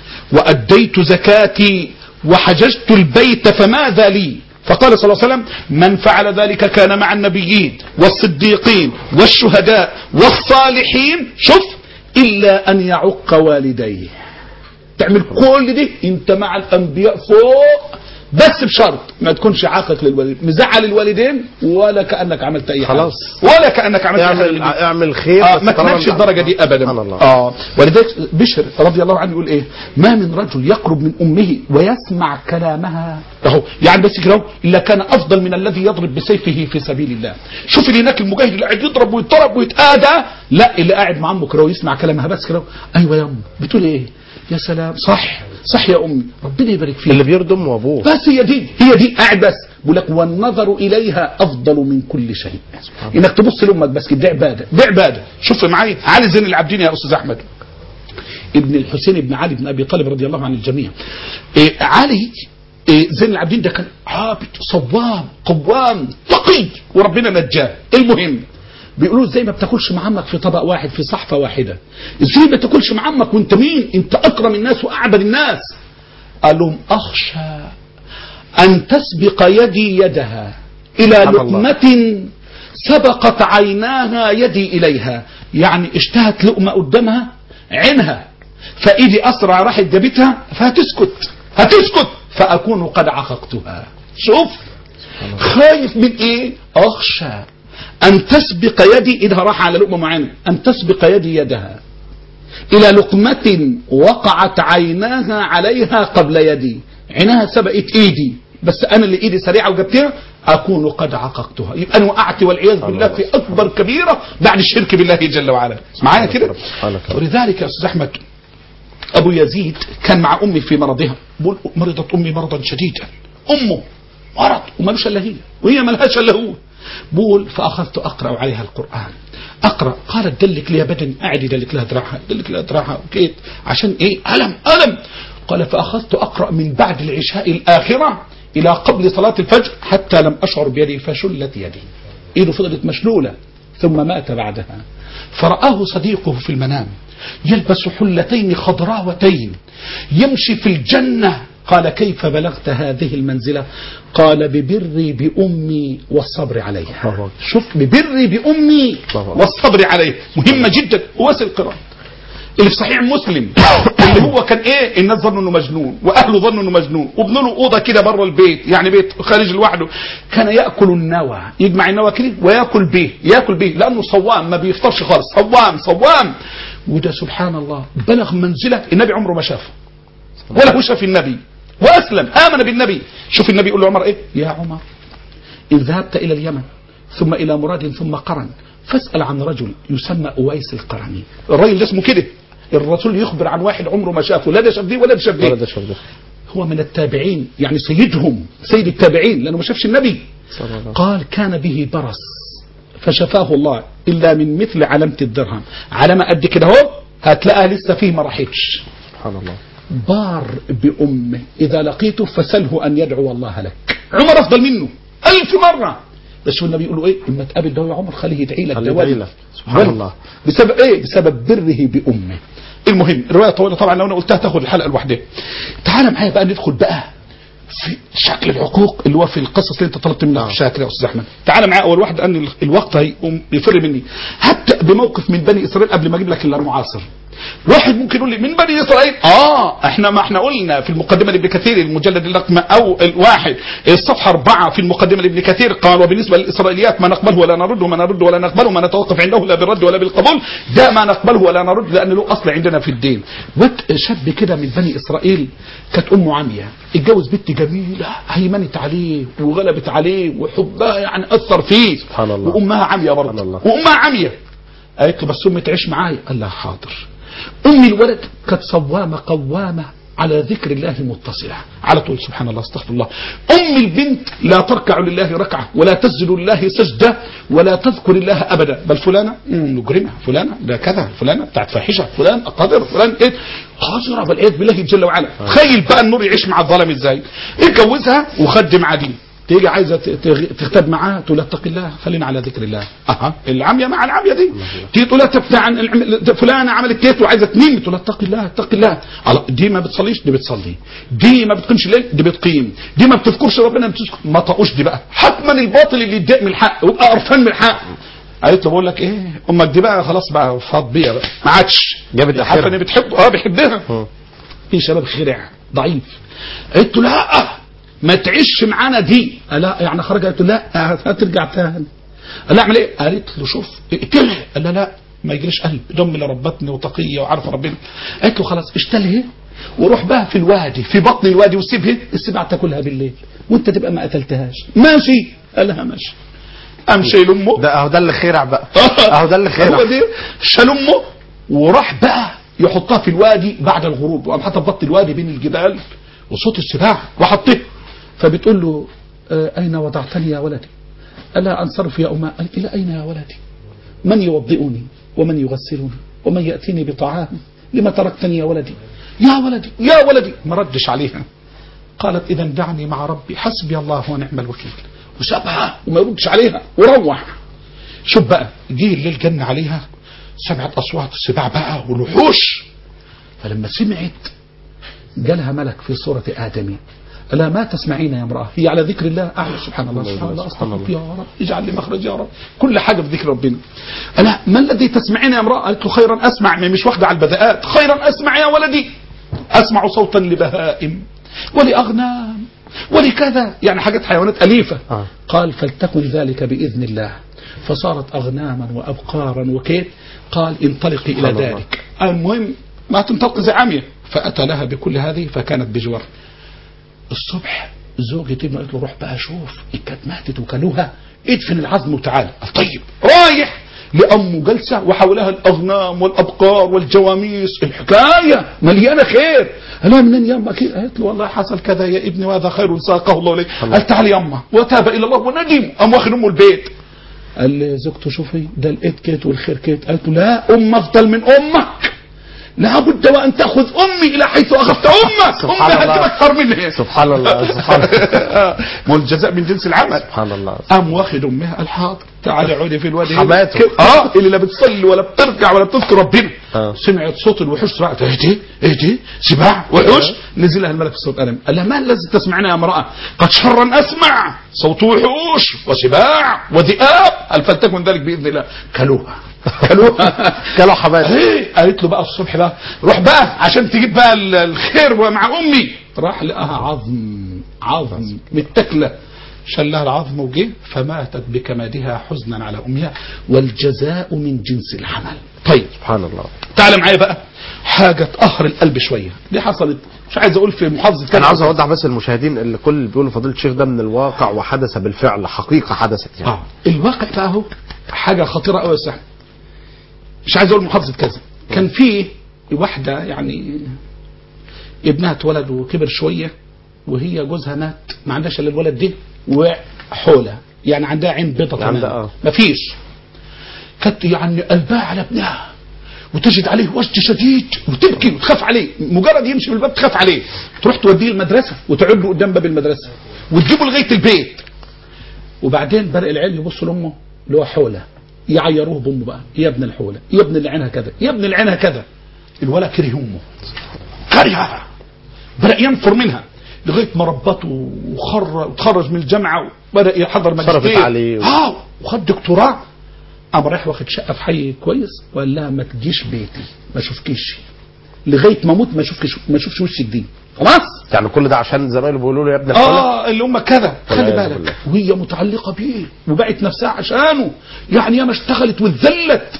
وأديت زكاتي وحججت البيت فماذا لي؟ فقال صلى الله عليه وسلم من فعل ذلك كان مع النبيين والصديقين والشهداء والصالحين، شوف إلا أن يعق والديه. تعمل كل دي انت مع الأنبياء فوق، بس بشرط ما تكونش عاقق للوالدين، مزعل الوالدين ولا كأنك عملت اي حاجه، خلاص ولا كأنك عملت اعمل حاجه، اعمل خير آه ما تنامش الدرجه دي ابدا. اه ولذلك بشر رضي الله عنه يقول ايه؟ ما من رجل يقرب من امه ويسمع كلامها اهو، يعني بس كده الا كان افضل من الذي يضرب بسيفه في سبيل الله. شوف اللي هناك المجاهد اللي قاعد يضرب ويضرب ويتآدى، لا اللي قاعد مع امه كده ويسمع كلامها بس كده، ايوه يا ام بتقول ايه؟ يا سلام صح صح يا امي ربنا يبارك فيك، اللي بيردم وابوه، بس هي دي هي دي قاعد بس بقول لك والنظر اليها افضل من كل شيء، انك تبص لامك بس كده، دي عباده دي عباده. شوف معايا علي زين العابدين يا استاذ احمد ابن الحسين ابن علي بن ابي طالب رضي الله عن الجميع. إيه علي إيه زين العابدين ده كان عابد صوام قوام تقي وربنا نجاه. المهم بيقولوا ازاي ما بتاكلش مع عمك في طبق واحد في صحفه واحده؟ ازاي ما تاكلش مع عمك وانت مين؟ انت اكرم الناس واعبد الناس. قال لهم اخشى ان تسبق يدي يدها الى لقمه سبقت عيناها يدي اليها، يعني اشتهت لقمه قدامها عينها فايدي اسرع راحت جابتها فهتسكت هتسكت فاكون قد عققتها. شوف خايف من ايه؟ اخشى أن تسبق يدي، إذا راح على لقمة معينة، أن تسبق يدي يدها إلى لقمة وقعت عيناها عليها قبل يدي، عينها سبقت إيدي بس أنا اللي إيدي سريعة وجبتها أكون قد عققتها. يبقى أنا وقعت والعياذ بالله في أكبر كبيرة بعد الشرك بالله جل وعلا. معايا كده؟ ولذلك يا أستاذ أحمد أبو يزيد كان مع أمي في مرضها، بقول مرضت أمي مرضا شديدا، أمه مرض ومالوش إلا هي وهي مالهاش إلا هو. بقول فأخذت أقرأ عليها القرآن أقرأ، قالت دلك لي بدن، أعد دلك لها دراعها دلك لها دراعها وكيت عشان إيه؟ ألم ألم. قال فأخذت أقرأ من بعد العشاء الآخرة إلى قبل صلاة الفجر حتى لم أشعر بيدي فشلت يدي، إيده فضلت مشلولة ثم مات بعدها. فرآه صديقه في المنام يلبس حلتين خضراوتين يمشي في الجنة. قال كيف بلغت هذه المنزلة؟ قال ببري بأمي والصبر عليها. شوف ببري بأمي والصبر عليها مهمة جدا. واسل القراءة اللي في صحيح مسلم اللي هو كان ايه؟ الناس ظنوا انه مجنون واهله ظنوا انه مجنون وابنوا له اوضه كده بره البيت، يعني بيت خارج لوحده، كان ياكل النوى، يجمع النوى كده وياكل به ياكل به لانه صوام ما بيفطرش خالص، صوام صوام. وده سبحان الله بلغ منزله النبي عمره ما شافه ولا هو شاف النبي واسلم امن بالنبي. شوف النبي يقول له عمر ايه؟ يا عمر ان ذهبت الى اليمن ثم الى مراد ثم قرن فاسأل عن رجل يسمى أويس القرني، الرجل ده اسمه كده، الرسول يخبر عن واحد عمره ما شافه، لا ده شاف دي ولا ده شاف دي، هو من التابعين يعني سيدهم سيد التابعين لأنه ما شافش النبي. قال كان به برص فشفاه الله إلا من مثل علامة الدرهم، علامة قد كده اهو هتلاقيها لسه فيه ما راحتش. سبحان الله. بار بأمه إذا لقيته فسله أن يدعو الله لك. عمر أفضل منه ألف مرة، بس هو النبي يقول له إيه إما تقابل ده يا عمر خليه يدعي لك ده. سبحان الله. بسبب إيه؟ بسبب بره بأمه. المهم الرواية طويلة طبعا، لو أنا قلتها تاخد الحلقة لوحدها. تعال معايا بقى ندخل بقى في شكل العقوق اللي هو في القصص اللي انت طلبت منها في الشاكر يا استاذ احمد. تعال معايا اول واحد ان الوقت هيقوم يفر مني. هبدا بموقف من بني اسرائيل قبل ما اجيب لك المعاصر. واحد ممكن يقول لي من بني اسرائيل اه احنا ما احنا قلنا في المقدمه لابن كثير المجلد الرقم او الواحد الصفحه أربعة في المقدمه لابن كثير قال وبالنسبه للاسرائيليات ما نقبله ولا نرده ما نرده ولا نقبله ما نتوقف عنده لا بالرد ولا بالقبول، ده ما نقبله ولا نرد لان له اصل عندنا في الدين. شاب كده من بني اسرائيل كانت امه عمية، اتجوز بنت جميله هيمنت عليه وغلبت عليه وحبها يعني اثر فيه، سبحان الله. وامها عمية برضه وامها عمية. قالت له بس امي تعيش معايا، قال لها حاضر. أم الولد كانت صوامة قوامة على ذكر الله متصلة على طول، سبحان الله استغفر الله. أم البنت لا تركع لله ركعة ولا تسجد لله سجدة ولا تذكر الله أبدا، بل فلانة مجرمة، فلانة ده كذا، فلانة بتاعت فاحشة، فلان قادر، فلان إيه قادرة بالعياذ بالله جل وعلا. تخيل بقى النور يعيش مع الظالم إزاي. اتجوزها وخدم عديم، تيجي عايزه تختب معاه تقول اتق الله خلينا على ذكر الله. اها العميه مع العميه دي تيجي تقول لها عن فلانه عملت كيف وعايزه تنام تقول اتق الله اتق الله. دي ما بتصليش دي بتصلي، دي ما بتقيمش الليل دي بتقيم، دي ما بتذكرش ربنا بتذكر، ما طقوش دي بقى حتما الباطل اللي يتضايق من الحق ويبقى قرفان من الحق. قالت له بقول لك ايه امك دي بقى خلاص بقى فاض بيها بقى ما عادش جابت عارفه ان بتحبه اه بيحبها. في شباب خرع ضعيف قالت له لا ما تعيش معانا دي، لا يعني خرج قالت له لا هترجع تاني. قال لا اعمل ايه؟ قالت له شوف اقتلها. قال لا لا ما يجريش قلب، دم اللي ربتني وتقيه وعارفه ربنا. قالت له خلاص اشتلها وروح بقى في الوادي في بطن الوادي وسيبها السبع تاكلها بالليل وانت تبقى ما قتلتهاش. ماشي قال لها ماشي. قام شايل امه ده اهو ده اللي خيرع بقى اهو ده اللي خيرع هو دي شال امه وراح بقى يحطها في الوادي بعد الغروب، وقام حاطها في بطن الوادي بين الجبال وصوت السباع وحطها. فبتقول له أين وضعتني يا ولدي؟ ألا أنصرف يا أمه؟ قال إلى أين يا ولدي؟ من يوضئني ومن يغسلني ومن يأتيني بطعام؟ لما تركتني يا ولدي؟ يا ولدي يا ولدي ما ردش عليها. قالت إذا دعني مع ربي حسبي الله ونعم الوكيل، وسابها وما يردش عليها وروح. شوف بقى جه الليل جن عليها سمعت أصوات السباع بقى والوحوش، فلما سمعت جالها ملك في صورة آدمي. ألا ما تسمعين يا امرأة؟ هي على ذكر الله أعلى. سبحان الله سبحان الله أستغفرك يا رب اجعل لي مخرج يا رب، كل حاجة في ذكر ربنا. ألا ما الذي تسمعين يا امرأة؟ قالت له خيرا أسمع، مش واحدة على البذاءات، خيرا أسمع يا ولدي، أسمع صوتا لبهائم ولأغنام ولكذا يعني حاجات حيوانات أليفة. آه. قال فلتكن ذلك بإذن الله، فصارت أغناما وأبقارا وكيف. قال انطلقي إلى ذلك. المهم ما تنطلق زي عمية، فأتى لها بكل هذه فكانت بجوار. الصبح زوجة ابنه قالت له روح بقى شوف كانت ماتت وكلوها ادفن العظم وتعالى. طيب رايح لأمه جلسة وحولها الأغنام والأبقار والجواميس، الحكاية مليانة خير. قال منين يا أمه؟ قالت له والله حصل كذا يا ابني وهذا خير ساقه الله لي. قال تعالي يا أمه وتاب إلى الله وندم. قام واخد أمه البيت. قال زوجته شوفي ده الإيد كيت والخير كيت. قالت له لا أم أفضل من أمك، لا بد وأن تأخذ أمي إلى حيث أخذت أمك. أمي هتجيب أكثر منها. سبحان الله سبحان الله ما الجزاء من جنس العمل. سبحان الله. قام واخد أمها الحاضر تعالي عودي في الوادي حماته اه اللي لا بتصلي ولا بتركع ولا بتذكر ربنا. آه. سمعت صوت الوحوش سمعت اهدي اهدي سباع وحوش. نزلها الملك في صوت ألم. قال لها ما الذي تسمعنا يا امرأة؟ قد شرا أسمع صوت وحوش وسباع وذئاب. قال فلتكن ذلك بإذن الله. كلوها كلوها كلوا حبايب. ايه قالت له بقى الصبح بقى روح بقى عشان تجيب بقى الخير مع امي. راح لقاها عظم عظم متكله، شلها العظم وجه فماتت بكمادها حزنا على امها، والجزاء من جنس العمل. طيب سبحان الله. تعال معايا بقى حاجه تقهر القلب شويه. دي حصلت مش عايز اقول في محافظه كذا. انا عاوز اوضح بس المشاهدين اللي كل اللي بيقولوا فضيله الشيخ ده من الواقع وحدث بالفعل، حقيقه حدثت يعني. اه الواقع بقى اهو حاجه خطيره قوي يا استاذ، مش عايز اقول محافظه كذا، كان في واحده يعني ابنها اتولد وكبر شويه، وهي جوزها مات، ما عندهاش الا الولد ده وحوله، يعني عندها عين بيضه تماما مفيش. كانت يعني قلبها على ابنها، وتجد عليه وجد شديد وتبكي وتخاف عليه، مجرد يمشي في الباب تخاف عليه، تروح توديه المدرسه وتقعد له قدام باب المدرسه وتجيبه لغايه البيت. وبعدين بدأ العيال يبصوا لامه اللي هو حوله، يعيروه بامه بقى، يا ابن الحوله، يا ابن اللي عينها كذا، يا ابن اللي عينها كذا. الولد كره امه، كرهها، بدأ ينفر منها لغايه ما ربته وخر وتخرج من الجامعه وبدأ يحضر ماجستير عليه اه وخد دكتوراه. قام رايح واخد شقه في حي كويس وقال لها ما تجيش بيتي، ما اشوفكيش لغايه ما اموت، ما اشوفكش، ما اشوفش وشك دي، خلاص. يعني كل ده عشان زمايله بيقولوا له يا ابن الحوله اه اللي هم كذا، خلي بالك. وهي متعلقه بيه وبقت نفسها عشانه، يعني ياما اشتغلت واتذلت.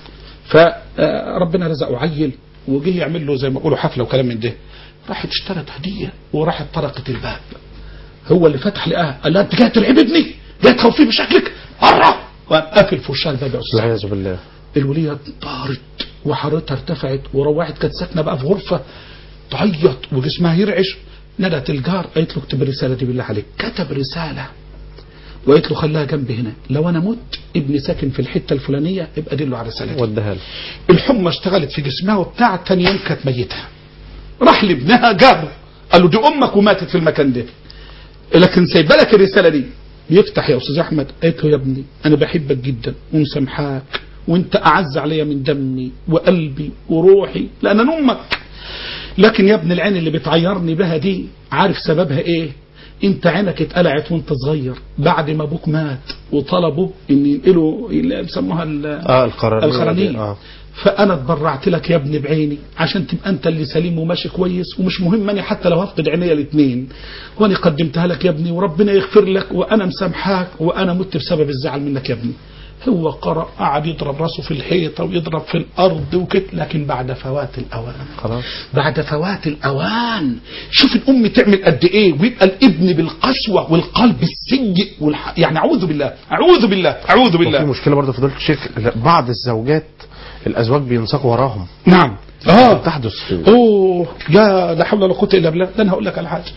فربنا رزقه عيل وجه يعمل له زي ما بيقولوا حفله وكلام من ده، راحت اشترت هديه وراحت طرقت الباب، هو اللي فتح لقاها، قال لها انت جاي تلعب ابني، جاي تخوفيه بشكلك، قرب، وقفل في وشها الباب. والعياذ بالله. الوليه طارت وحرارتها ارتفعت، وروحت كانت ساكنه بقى في غرفه تعيط وجسمها يرعش. ندت الجار قالت له اكتب الرساله دي بالله عليك، كتب رساله وقالت له خليها جنبي هنا، لو انا مت ابني ساكن في الحته الفلانيه ابقى ادله على الرساله دي. وديها له. الحمى اشتغلت في جسمها وبتاع، ثاني يوم كانت ميته. راح لابنها جابه قال له دي امك وماتت في المكان ده، لكن سايبه لك الرساله دي. يفتح يا استاذ احمد، قالت له يا ابني انا بحبك جدا ومسامحاك، وانت اعز عليا من دمي وقلبي وروحي لان انا امك، لكن يا ابن العين اللي بتعيرني بها دي عارف سببها ايه؟ انت عينك اتقلعت وانت صغير بعد ما ابوك مات وطلبوا ان ينقلوا اللي بيسموها اه القرنيه, القرنيه. آه. فانا اتبرعت لك يا ابني بعيني عشان تبقى انت اللي سليم وماشي كويس، ومش مهم اني حتى لو هفقد عينيا الاثنين، وانا قدمتها لك يا ابني وربنا يغفر لك وانا مسامحاك وانا مت بسبب الزعل منك يا ابني. هو قرأ قعد يضرب راسه في الحيطه ويضرب في الارض وكده، لكن بعد فوات الاوان، خلاص بعد فوات الاوان. شوف الام تعمل قد ايه، ويبقى الابن بالقسوه والقلب السيء والح... يعني اعوذ بالله اعوذ بالله اعوذ بالله. وفي مشكله برضه فضلت الشيخ، بعض الزوجات الازواج بينساقوا وراهم. نعم اه تحدث. اوه يا لا حول ولا قوه الا بالله. ده انا هقول لك على حاجه.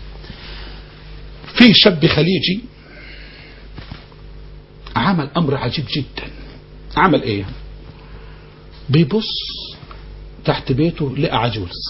في شاب خليجي عمل امر عجيب جدا. عمل ايه؟ بيبص تحت بيته لقى عجوز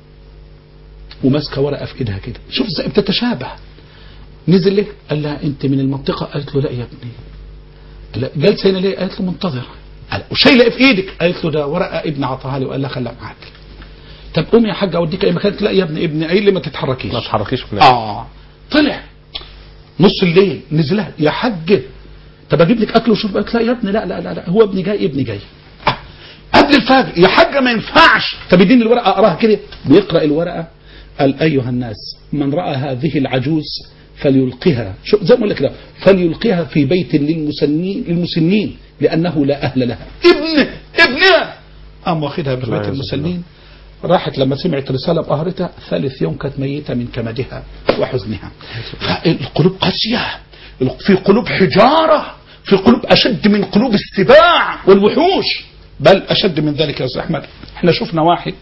وماسكه ورقه في ايدها كده، شوف ازاي بتتشابه. نزل ليه؟ قال لها انت من المنطقه؟ قالت له لا يا ابني. لا جالسه هنا ليه؟ قالت له منتظر. قال وشايله ايه في ايدك؟ قالت له ده ورقه ابن عطاها لي وقال لها خليها معاك. طب قومي يا حاجه اوديك اي مكان. لا يا ابني ابني قايل لي ما تتحركيش. ما تتحركيش. اه طلع نص الليل نزلها يا حاج طب اجيب لك اكل وشرب. قالت لا يا ابني لا لا لا, لا. هو ابني جاي ابني جاي آه. قبل الفجر يا حاجه ما ينفعش. طب اديني الورقه اقراها كده. بيقرا الورقه قال ايها الناس من راى هذه العجوز فليلقها، شو زي ما اقول لك كده، فليلقها في بيت للمسنين للمسنين لانه لا اهل لها. ابن ابنها قام واخدها في بيت المسنين. راحت لما سمعت رسالة بقهرتها ثالث يوم كانت ميتة من كمدها وحزنها. القلوب قاسية، في قلوب حجارة، في قلوب أشد من قلوب السباع والوحوش، بل أشد من ذلك يا أستاذ أحمد. احنا شفنا واحد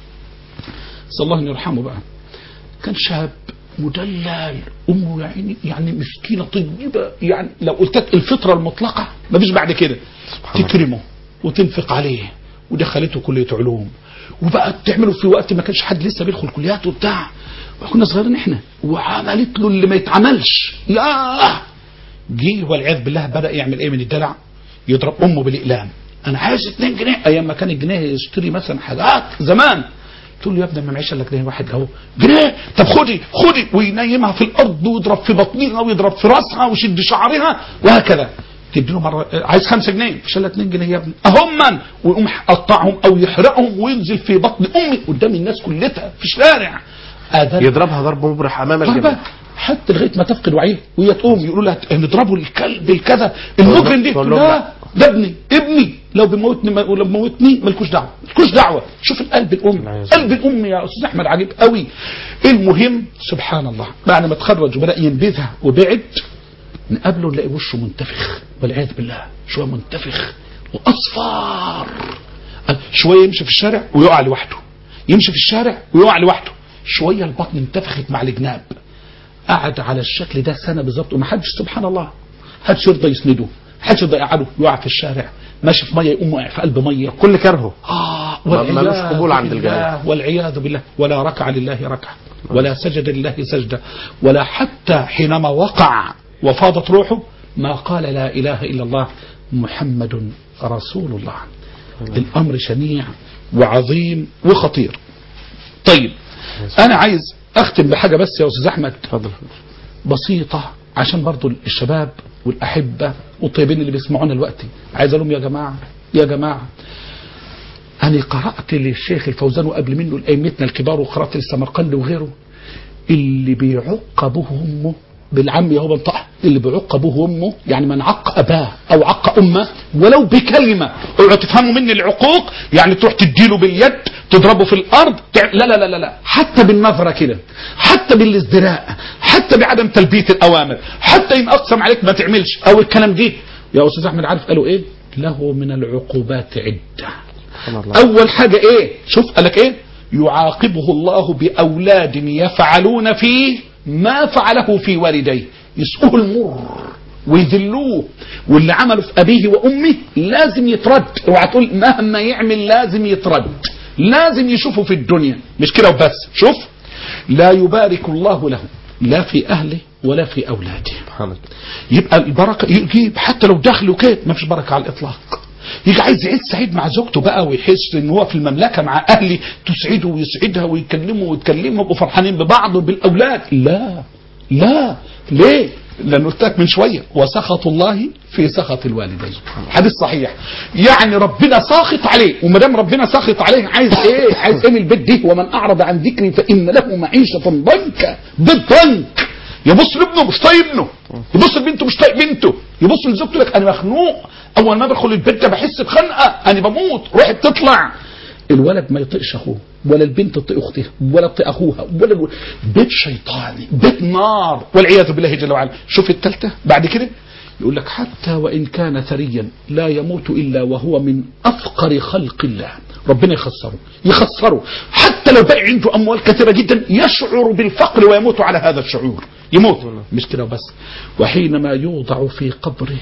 صلى الله أن يرحمه بقى، كان شاب مدلل، أمه يعني يعني مسكينة طيبة، يعني لو قلت لك الفطرة المطلقة ما فيش بعد كده، تكرمه وتنفق عليه، ودخلته كلية علوم، وبقى تعمله في وقت ما كانش حد لسه بيدخل كليات وبتاع، وكنا صغيرين احنا، وعملت له اللي ما يتعملش. ياه جه والعياذ بالله بدأ يعمل ايه من الدلع؟ يضرب امه بالاقلام. انا عايز اتنين جنيه، ايام ما كان الجنيه يشتري مثلا حاجات زمان. تقول له يا ابني ما معيش الا جنيه واحد اهو. جنيه؟ طب خدي خدي، وينيمها في الارض ويضرب في بطنها ويضرب في راسها ويشد شعرها وهكذا. تديله مره عايز خمسة جنيه، مش الا اتنين جنيه يا ابني اهم، ويقوم يقطعهم او يحرقهم وينزل في بطن امي قدام الناس كلها في الشارع. يضربها ضرب مبرح امام الجميع حتى لغايه ما تفقد وعيه، وهي تقوم يقولوا لها نضربه الكلب الكذا المجرم دي. لا ده ابني ابني لو بيموتني ولو بيموتني مالكوش دعوه مالكوش دعوه. شوف القلب الام، قلب الام يا استاذ احمد عجيب قوي. المهم سبحان الله بعد ما تخرج وبدا ينبذها وبعد، نقابله نلاقي وشه منتفخ والعياذ بالله. شويه منتفخ واصفار، شويه يمشي في الشارع ويقع لوحده، يمشي في الشارع ويقع لوحده، شويه البطن انتفخت مع الجناب. قعد على الشكل ده سنه بالظبط ومحدش سبحان الله محدش يرضى يسنده، محدش يرضى يقعده، يقع في الشارع ماشي في ميه يقوم واقع في قلب ميه، كل كرهه اه ملوش قبول عند الجاهل، والعياذ بالله. ولا ركع لله ركعه، ولا سجد لله سجده، ولا حتى حينما وقع وفاضت روحه ما قال لا اله الا الله محمد رسول الله. الامر شنيع وعظيم وخطير. طيب انا عايز اختم بحاجه بس يا استاذ احمد بسيطه عشان برضو الشباب والاحبه والطيبين اللي بيسمعونا دلوقتي، عايز اقول لهم يا جماعه يا جماعه انا قرات للشيخ الفوزان وقبل منه لائمتنا الكبار، وقرات للسمرقندي وغيره، اللي بيعق ابوه وامه بالعام يا هو بنطقه، اللي بيعق ابوه وامه يعني من عق اباه او عق امه ولو بكلمه، اوعوا تفهموا مني العقوق يعني تروح تديله باليد تضربه في الارض، لا لا لا لا، حتى بالنظره كده، حتى بالازدراء، حتى بعدم تلبيه الاوامر، حتى ان اقسم عليك ما تعملش او الكلام ده يا استاذ احمد عارف قالوا ايه؟ له من العقوبات عده. اول حاجه ايه؟ شوف قالك ايه؟ يعاقبه الله باولاد يفعلون فيه ما فعله في والديه، يسقوه المر ويذلوه، واللي عمله في ابيه وامه لازم يترد، اوعى تقول مهما يعمل لازم يترد، لازم يشوفه في الدنيا، مش كده وبس. شوف لا يبارك الله له لا في اهله ولا في اولاده، يبقى البركه يجيب حتى لو دخله كده ما فيش بركه على الاطلاق. يجي عايز يعيش سعيد مع زوجته بقى ويحس ان هو في المملكه مع اهلي، تسعده ويسعدها ويكلمه وتكلمهم وفرحانين ببعض وبالاولاد، لا لا. ليه؟ لأنه قلت لك من شويه وسخط الله في سخط الوالدين، حديث صحيح. يعني ربنا ساخط عليه، وما دام ربنا ساخط عليه عايز ايه؟ عايز ايه من البيت دي؟ ومن اعرض عن ذكري فان له معيشه ضنكا، بالضنك. يبص لابنه مش طايق ابنه، يبص لبنته مش طايق بنته، يبص لزوجته لك انا مخنوق، اول ما بدخل البيت ده بحس بخنقه، انا بموت، روحي تطلع. الولد ما يطيقش اخوه، ولا البنت تطيق اختها، ولا تطيق اخوها، ولا بيت شيطاني، بيت نار والعياذ بالله جل وعلا. شوف الثالثه بعد كده يقول لك حتى وان كان ثريا لا يموت الا وهو من افقر خلق الله، ربنا يخسره يخسره، حتى لو بقى عنده اموال كثيره جدا يشعر بالفقر ويموت على هذا الشعور، يموت. مش كده وبس، وحينما يوضع في قبره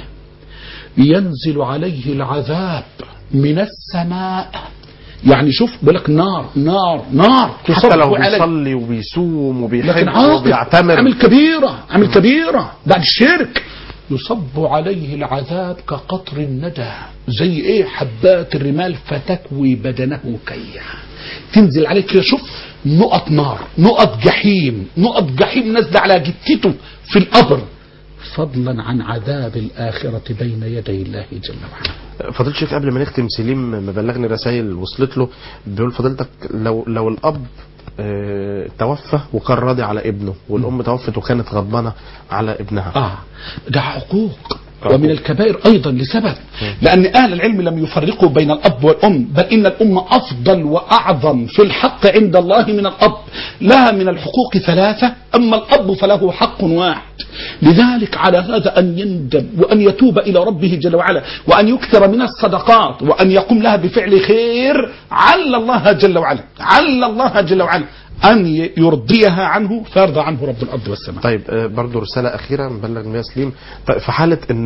ينزل عليه العذاب من السماء. يعني شوف بيقولك نار نار نار حتى لو بيصلي وبيصوم وبيحج وبيعتمر، عمل كبيرة عمل كبيرة بعد الشرك، يصب عليه العذاب كقطر الندى، زي ايه؟ حبات الرمال فتكوي بدنه كيا، تنزل عليه كده. شوف نقط نار، نقط جحيم، نقط جحيم نازله على جثته في القبر، فضلا عن عذاب الآخرة بين يدي الله جل وعلا. فضيلة الشيخ قبل ما نختم سليم مبلغني رسائل وصلت له بيقول فضيلتك لو لو الأب اه توفى وكان راضي على ابنه، والأم توفت وكانت غضبانة على ابنها، اه ده عقوق ومن الكبائر أيضا لسبب، لأن أهل العلم لم يفرقوا بين الأب والأم، بل إن الأم أفضل وأعظم في الحق عند الله من الأب، لها من الحقوق ثلاثة، أما الأب فله حق واحد. لذلك على هذا أن يندم وأن يتوب إلى ربه جل وعلا، وأن يكثر من الصدقات، وأن يقوم لها بفعل خير، عل الله جل وعلا عل الله جل وعلا أن يرضيها عنه فيرضى عنه رب الأرض والسماء. طيب برضو رسالة أخيرة مبلغ من سليم، في حالة أن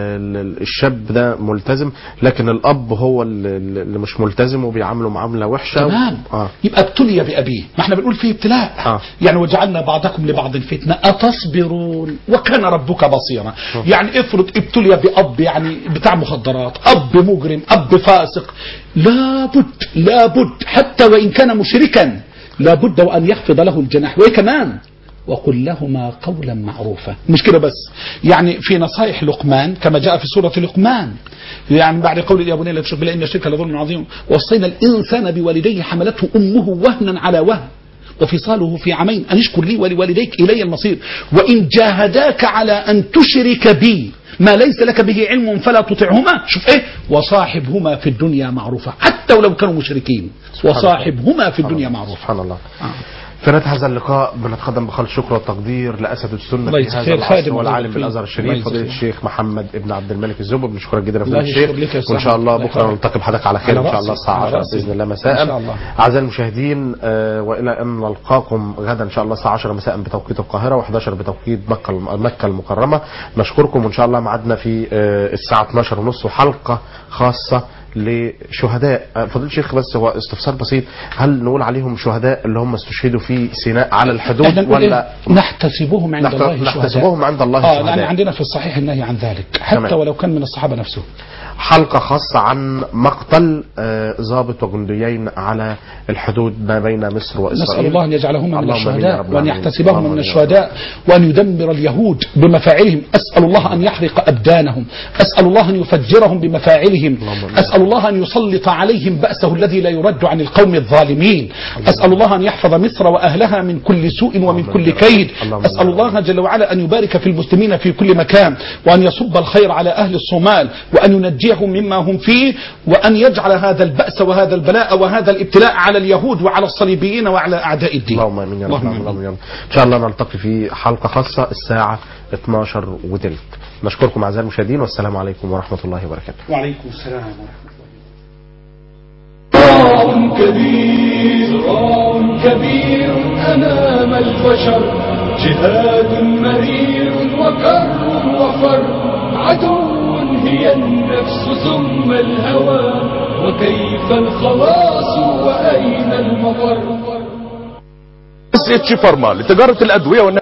الشاب ده ملتزم لكن الأب هو اللي مش ملتزم وبيعامله معاملة وحشة، تمام و... آه. يبقى ابتلي بأبيه، ما احنا بنقول فيه ابتلاء، آه. يعني وجعلنا بعضكم لبعض فتنة أتصبرون وكان ربك بصيرا. آه. يعني افرض ابتلي بأب يعني بتاع مخدرات، أب مجرم، أب فاسق، لابد لابد حتى وإن كان مشركا لابد وأن يخفض له الجناح، وكمان وقل لهما قولا معروفا. مش كده بس، يعني في نصائح لقمان كما جاء في سورة لقمان، يعني بعد قول يا بني لا تشرك بالله إن الشرك لظلم عظيم، ووصينا الإنسان بوالديه حملته أمه وهنا على وهن وفصاله في عامين أن اشكر لي ولوالديك إلي المصير، وإن جاهداك على أن تشرك بي ما ليس لك به علم فلا تطعهما. شوف ايه؟ وصاحبهما في الدنيا معروفا، حتى ولو كانوا مشركين، وصاحبهما في الدنيا معروفا. سبحان الله. آه. في نهاية هذا اللقاء بنتقدم بخالص الشكر والتقدير لأسد السنة في هذا العصر والعالم بالأزهر الشريف فضيلة الشيخ محمد ابن عبد الملك الزبر. بنشكرك جدا يا فضيلة الشيخ، وإن شاء الله بكرة نلتقي بحضرتك على خير إن شاء الله الساعة عشرة بإذن الله مساء. أعزائي المشاهدين آه وإلى أن نلقاكم غدا إن شاء الله الساعة عشرة مساء بتوقيت القاهرة وإحدى عشرة بتوقيت مكة مكة المكرمة. نشكركم وإن شاء الله معادنا في آه الساعة اثناشر ونص وحلقة خاصة لشهداء. فضيلة الشيخ بس هو استفسار بسيط، هل نقول عليهم شهداء اللي هم استشهدوا في سيناء على الحدود ولا نحتسبهم عند الله شهداء؟ نحتسبهم عند الله اه شهداء. لأن عندنا في الصحيح النهي عن ذلك حتى تمام. ولو كان من الصحابة نفسهم. حلقة خاصة عن مقتل ضابط وجنديين على الحدود ما بين مصر وإسرائيل. نسأل الله أن يجعلهما من الشهداء وأن يحتسبهم من الشهداء وأن يدمر اليهود بمفاعلهم. أسأل الله أن يحرق أبدانهم، أسأل الله أن يفجرهم بمفاعلهم، أسأل الله أن يسلط عليهم بأسه الذي لا يرد عن القوم الظالمين. أسأل الله أن يحفظ مصر وأهلها من كل سوء ومن كل كيد. أسأل الله جل وعلا أن يبارك في المسلمين في كل مكان وأن يصب الخير على أهل الصومال وأن ينجي مما هم فيه وأن يجعل هذا البأس وهذا البلاء وهذا الابتلاء على اليهود وعلى الصليبيين وعلى أعداء الدين. اللهم آمين يا رب العالمين. إن شاء الله نلتقي في حلقة خاصة الساعة اثناشر وثلث. نشكركم أعزائي المشاهدين والسلام عليكم ورحمة الله وبركاته. وعليكم السلام ورحمة الله. كبير كبير أمام البشر، جهاد مرير وكر وفر، عدو هي النفس ثم الهوى، وكيف الخلاص وأين المفر. اس اتش فارما لتجارة الأدوية والنبات